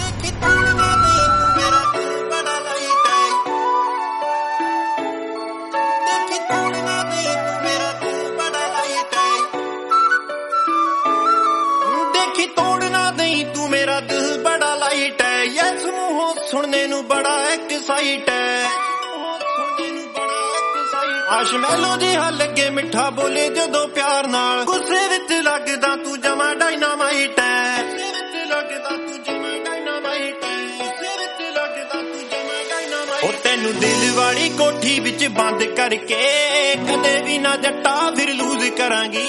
सुनने नू बड़ा एक्साइट है आशमैलो जिहा लगे मिठा बोले जदों प्यार नाल गुस्से विच लगदा तू जमा डायनामाइट है ओ तैनू दिल वाली कोठी विच बंद करके कदे भी ना जट्टा फिर लूज करांगी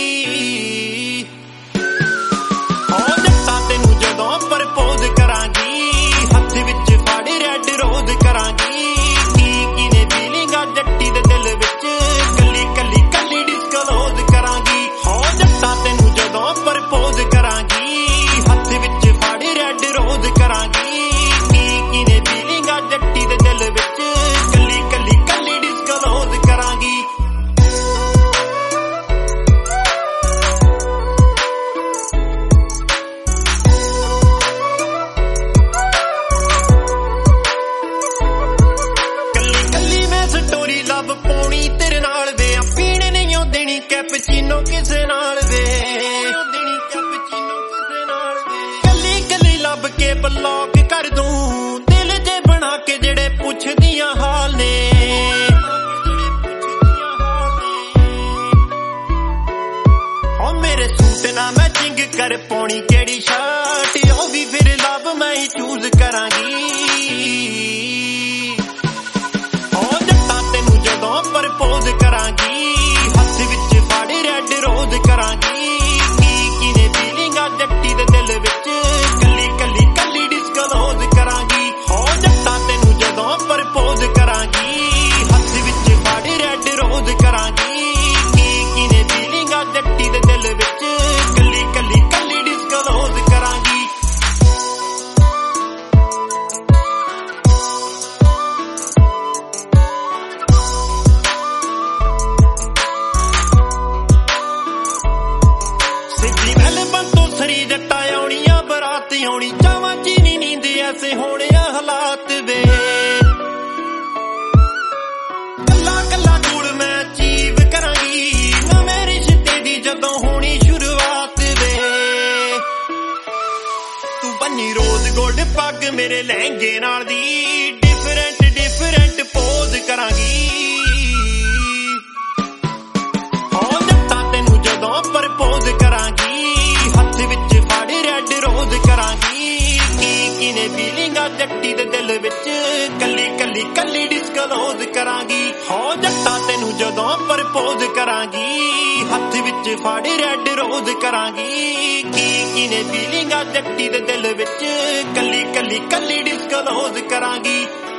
ओ जट्टा तैनू जदों प्रपोज करांगी हथ विच फड़ रेड रोज करांगी की ने फीलिंगा जट्टी दे दिल विच कली कली कली डिस्कलोज करांगी हो जट्टा तैनू जदों प्रपोज करांगी हथ विच फड़ रेड रोज करांगी की ने फीलिंगा जट्टी दे दिल विच कली कली कली डिस्कलोज करांगी लब पौनी तेरे नाल वे पीने नहीं देनी कैपुचीनो किसे नाल वे गली गली लब के ब्लॉक कर दूं दिल जे बना के जेड़े पुछदियां हाल ने ओ मेरे सूट ना मैचिंग कर पौनी केड़ी शर्ट ओ भी फिर लब मैं ही चूज करांगी प्रपोज करांगी हथ विच फड़ रेड रोज करांगी की ने फीलिंगा जट्टी दे दिल विच कली कली कली डिस्कलोज करांगी हो जट्टा तैनू जदों प्रपोज करांगी हथ विच फड़ रेड रोज करांगी की ने फीलिंगा जट्टी दे दिल विच कली कली कली डिस्कलोज करांगी जट्टा आउणियां बरात आउणी जावां चीनी नींद ऐसे होने हालात वे कला कला गुड़ मैं अचीव करांगी नवें रिश्ते दी जदों होनी शुरुआत वे तू बन्नी रोज गोल्ड पग मेरे लहंगे नाल दी डिफरेंट डिफरेंट पोज करांगी ओ जट्टा तैनू जदों प्रपोज करांगी हथ विच फड़ रेड रोज करांगी की ने फीलिंगा जट्टी दे दिल विच कली कली कली डिस्कलोज करांगी हो जट्टा तैनू जदों प्रपोज करांगी हथ विच फड़ रेड रोज करांगी की ने फीलिंगा जट्टी दे दिल विच कली कली कली डिस्कलोज करांगी